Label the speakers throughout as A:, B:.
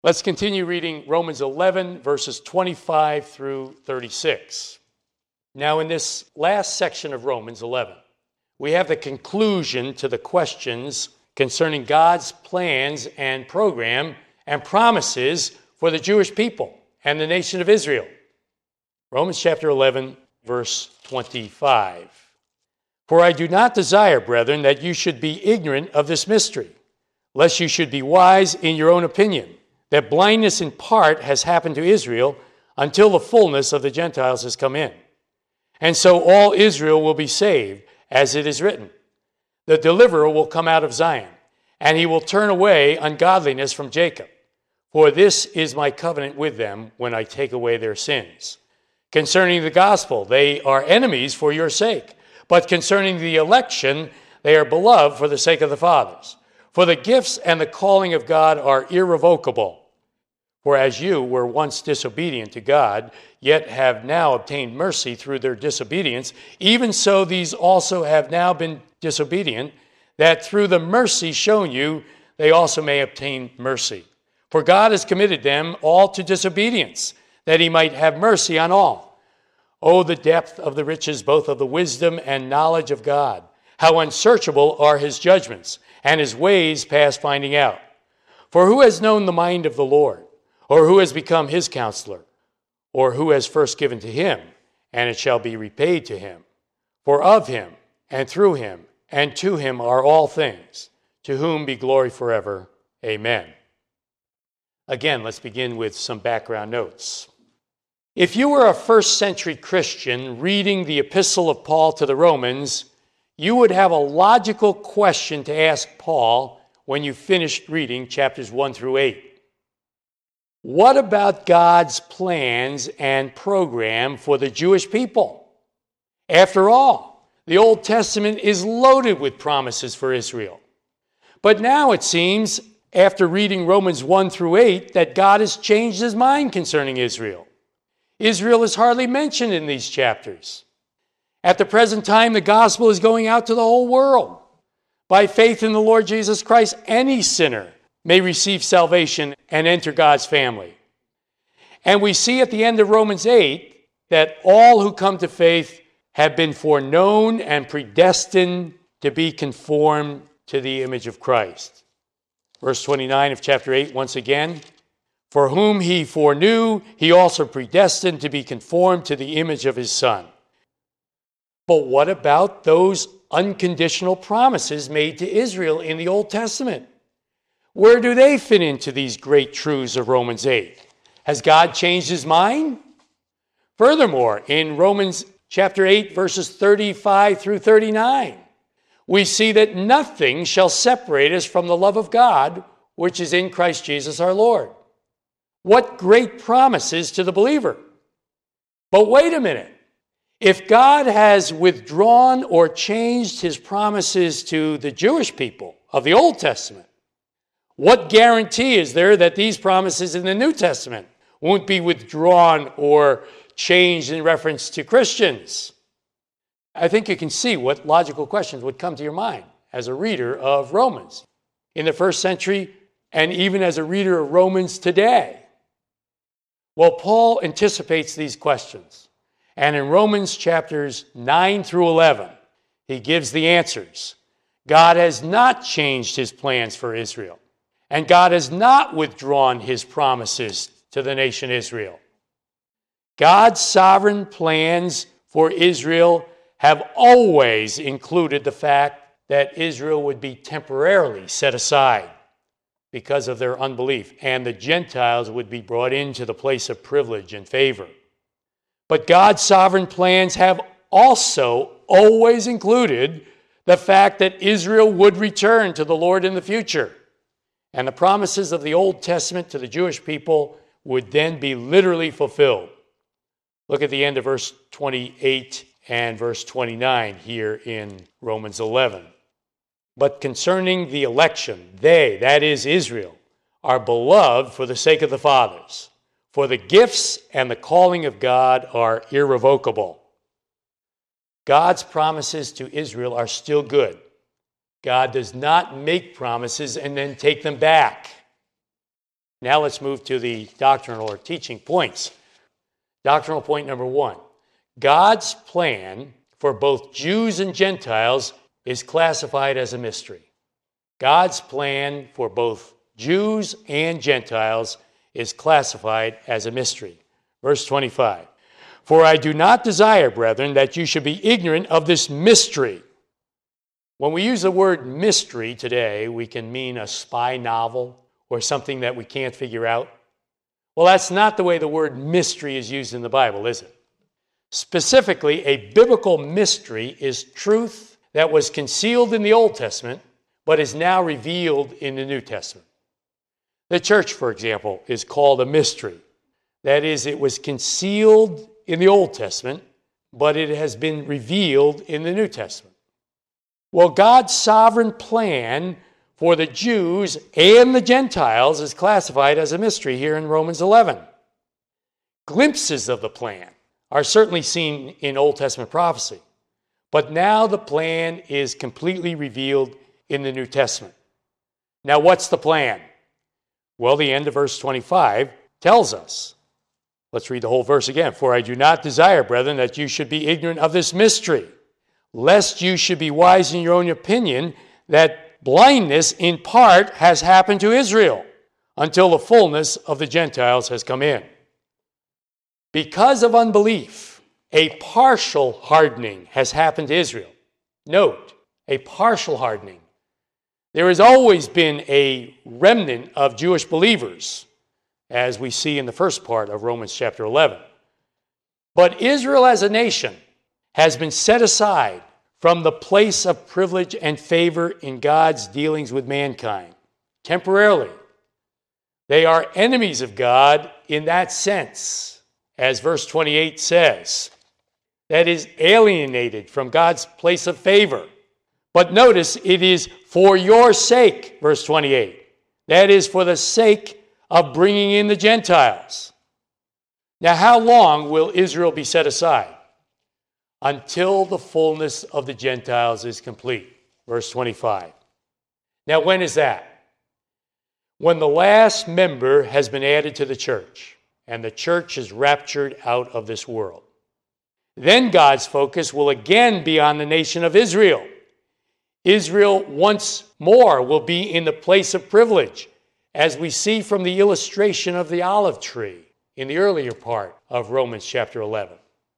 A: Let's continue reading Romans 11, verses 25 through 36. Now, in this last section of Romans 11, we have the conclusion to the questions concerning God's plans and program and promises for the Jewish people and the nation of Israel. Romans chapter 11, verse 25. For I do not desire, brethren, that you should be ignorant of this mystery, lest you should be wise in your own opinion, that blindness in part has happened to Israel until the fullness of the Gentiles has come in. And so all Israel will be saved, as it is written. The deliverer will come out of Zion, and he will turn away ungodliness from Jacob. For this is my covenant with them when I take away their sins. Concerning the gospel, they are enemies for your sake. But concerning the election, they are beloved for the sake of the fathers. For the gifts and the calling of God are irrevocable. For as you were once disobedient to God, yet have now obtained mercy through their disobedience, even so these also have now been disobedient, that through the mercy shown you, they also may obtain mercy. For God has committed them all to disobedience, that he might have mercy on all. Oh, the depth of the riches, both of the wisdom and knowledge of God! How unsearchable are his judgments, and his ways past finding out. For who has known the mind of the Lord? Or who has become his counselor? Or who has first given to him, and it shall be repaid to him? For of him, and through him, and to him are all things, to whom be glory forever. Amen. Again, let's begin with some background notes. If you were a first century Christian reading the epistle of Paul to the Romans, you would have a logical question to ask Paul when you finished reading chapters 1 through 8. What about God's plans and program for the Jewish people? After all, the Old Testament is loaded with promises for Israel. But now it seems, after reading Romans 1 through 8, that God has changed his mind concerning Israel. Israel is hardly mentioned in these chapters. At the present time, the gospel is going out to the whole world. By faith in the Lord Jesus Christ, any sinner may receive salvation and enter God's family. And we see at the end of Romans 8 that all who come to faith have been foreknown and predestined to be conformed to the image of Christ. Verse 29 of chapter 8, once again, for whom he foreknew, he also predestined to be conformed to the image of his Son. But what about those unconditional promises made to Israel in the Old Testament? Where do they fit into these great truths of Romans 8? Has God changed his mind? Furthermore, in Romans chapter 8, verses 35 through 39, we see that nothing shall separate us from the love of God, which is in Christ Jesus our Lord. What great promises to the believer. But wait a minute. If God has withdrawn or changed his promises to the Jewish people of the Old Testament, what guarantee is there that these promises in the New Testament won't be withdrawn or changed in reference to Christians? I think you can see what logical questions would come to your mind as a reader of Romans in the first century and even as a reader of Romans today. Well, Paul anticipates these questions. And in Romans chapters 9 through 11, he gives the answers. God has not changed his plans for Israel. And God has not withdrawn his promises to the nation Israel. God's sovereign plans for Israel have always included the fact that Israel would be temporarily set aside because of their unbelief, and the Gentiles would be brought into the place of privilege and favor. But God's sovereign plans have also always included the fact that Israel would return to the Lord in the future. And the promises of the Old Testament to the Jewish people would then be literally fulfilled. Look at the end of verse 28 and verse 29 here in Romans 11. But concerning the election, they, that is Israel, are beloved for the sake of the fathers. For the gifts and the calling of God are irrevocable. God's promises to Israel are still good. God does not make promises and then take them back. Now let's move to the doctrinal or teaching points. Doctrinal point number 1. God's plan for both Jews and Gentiles is classified as a mystery. God's plan for both Jews and Gentiles is classified as a mystery. Verse 25. For I do not desire, brethren, that you should be ignorant of this mystery. When we use the word mystery today, we can mean a spy novel or something that we can't figure out. Well, that's not the way the word mystery is used in the Bible, is it? Specifically, a biblical mystery is truth that was concealed in the Old Testament, but is now revealed in the New Testament. The church, for example, is called a mystery. That is, it was concealed in the Old Testament, but it has been revealed in the New Testament. Well, God's sovereign plan for the Jews and the Gentiles is classified as a mystery here in Romans 11. Glimpses of the plan are certainly seen in Old Testament prophecy, but now the plan is completely revealed in the New Testament. Now, what's the plan? Well, the end of verse 25 tells us. Let's read the whole verse again. For I do not desire, brethren, that you should be ignorant of this mystery, lest you should be wise in your own opinion, that blindness in part has happened to Israel until the fullness of the Gentiles has come in. Because of unbelief, a partial hardening has happened to Israel. Note, a partial hardening. There has always been a remnant of Jewish believers, as we see in the first part of Romans chapter 11. But Israel as a nation has been set aside from the place of privilege and favor in God's dealings with mankind, temporarily. They are enemies of God in that sense, as verse 28 says. That is, alienated from God's place of favor. But notice, it is for your sake, verse 28. That is, for the sake of bringing in the Gentiles. Now, how long will Israel be set aside? Until the fullness of the Gentiles is complete. Verse 25. Now, when is that? When the last member has been added to the church, and the church is raptured out of this world. Then God's focus will again be on the nation of Israel. Israel once more will be in the place of privilege, as we see from the illustration of the olive tree in the earlier part of Romans chapter 11.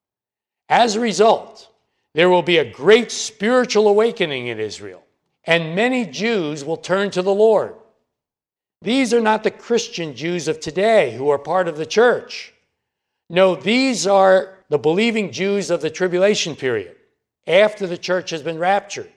A: As a result, there will be a great spiritual awakening in Israel, and many Jews will turn to the Lord. These are not the Christian Jews of today who are part of the church. No, these are the believing Jews of the tribulation period, after the church has been raptured.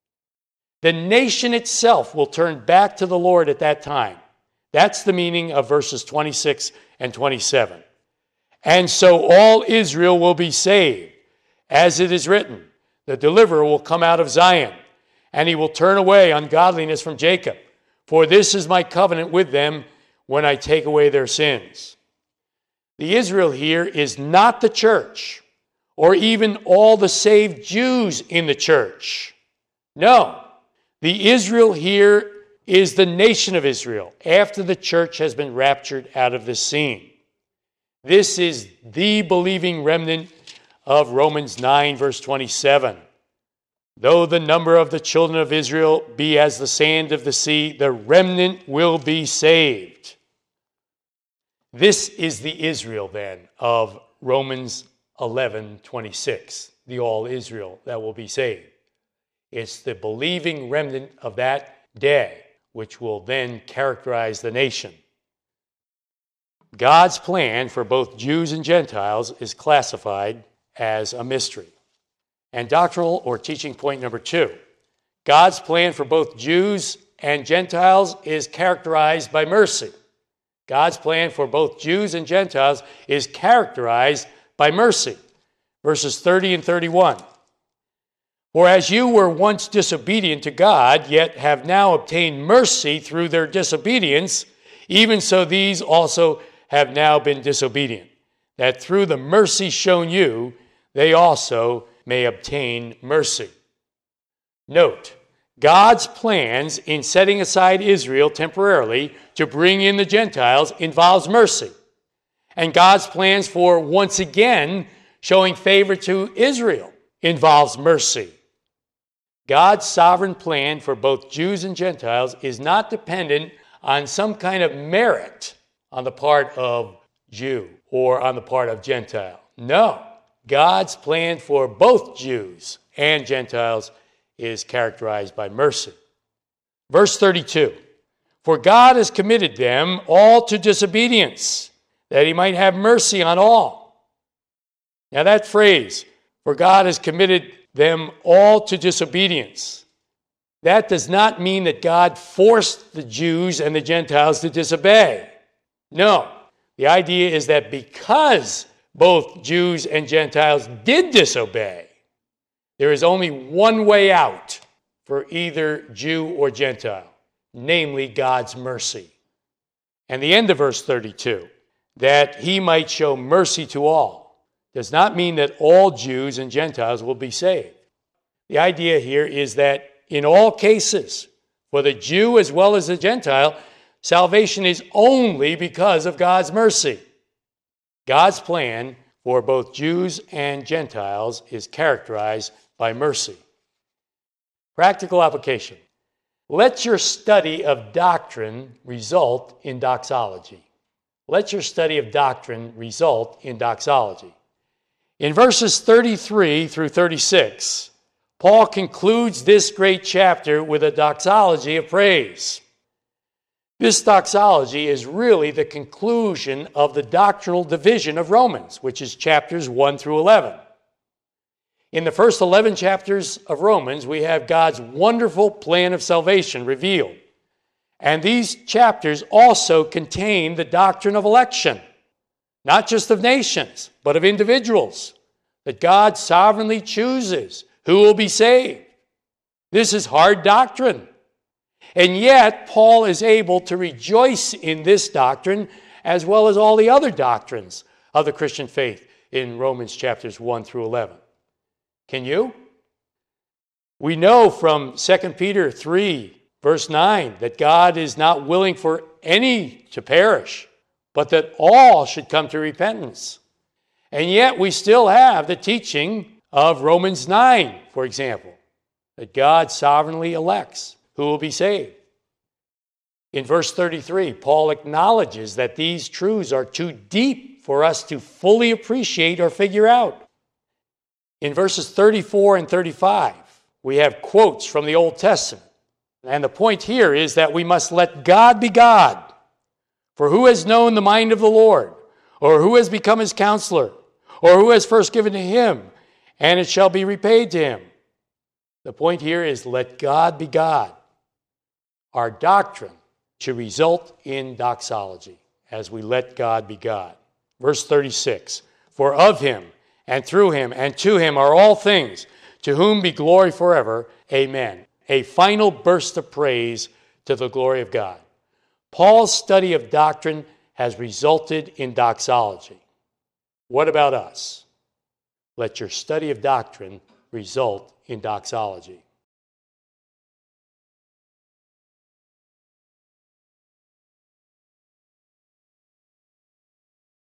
A: The nation itself will turn back to the Lord at that time. That's the meaning of verses 26 and 27. And so all Israel will be saved. As it is written, the deliverer will come out of Zion, and he will turn away ungodliness from Jacob. For this is my covenant with them when I take away their sins. The Israel here is not the church, or even all the saved Jews in the church. No, the Israel here is the nation of Israel after the church has been raptured out of the scene. This is the believing remnant of Romans 9, verse 27. Though the number of the children of Israel be as the sand of the sea, the remnant will be saved. This is the Israel, then, of Romans 11:26, the all Israel that will be saved. It's the believing remnant of that day, which will then characterize the nation. God's plan for both Jews and Gentiles is classified as a mystery. And doctrinal or teaching point number 2, God's plan for both Jews and Gentiles is characterized by mercy. God's plan for both Jews and Gentiles is characterized by mercy. Verses 30 and 31. For as you were once disobedient to God, yet have now obtained mercy through their disobedience, even so these also have now been disobedient, that through the mercy shown you, they also may obtain mercy. Note, God's plans in setting aside Israel temporarily to bring in the Gentiles involves mercy. And God's plans for once again showing favor to Israel involves mercy. God's sovereign plan for both Jews and Gentiles is not dependent on some kind of merit on the part of Jew or on the part of Gentile. No, God's plan for both Jews and Gentiles is characterized by mercy. Verse 32, for God has committed them all to disobedience, that he might have mercy on all. Now that phrase, for God has committed them all to disobedience, that does not mean that God forced the Jews and the Gentiles to disobey. No, the idea is that because both Jews and Gentiles did disobey, there is only one way out for either Jew or Gentile, namely God's mercy. And the end of verse 32, that he might show mercy to all, does not mean that all Jews and Gentiles will be saved. The idea here is that in all cases, for the Jew as well as the Gentile, salvation is only because of God's mercy. God's plan for both Jews and Gentiles is characterized by mercy. Practical application. Let your study of doctrine result in doxology. Let your study of doctrine result in doxology. In verses 33 through 36, Paul concludes this great chapter with a doxology of praise. This doxology is really the conclusion of the doctrinal division of Romans, which is chapters 1 through 11. In the first 11 chapters of Romans, we have God's wonderful plan of salvation revealed. And these chapters also contain the doctrine of election, not just of nations, but of individuals, that God sovereignly chooses who will be saved. This is hard doctrine. And yet, Paul is able to rejoice in this doctrine as well as all the other doctrines of the Christian faith in Romans chapters 1 through 11. Can you? We know from 2 Peter 3, verse 9, that God is not willing for any to perish, but that all should come to repentance. And yet we still have the teaching of Romans 9, for example, that God sovereignly elects who will be saved. In verse 33, Paul acknowledges that these truths are too deep for us to fully appreciate or figure out. In verses 34 and 35, we have quotes from the Old Testament. And the point here is that we must let God be God. For who has known the mind of the Lord? Or who has become his counselor? Or who has first given to him? And it shall be repaid to him. The point here is let God be God. Our doctrine should result in doxology as we let God be God. Verse 36, for of him and through him and to him are all things, to whom be glory forever. Amen. A final burst of praise to the glory of God. Paul's study of doctrine has resulted in doxology. What about us? Let your study of doctrine result in doxology.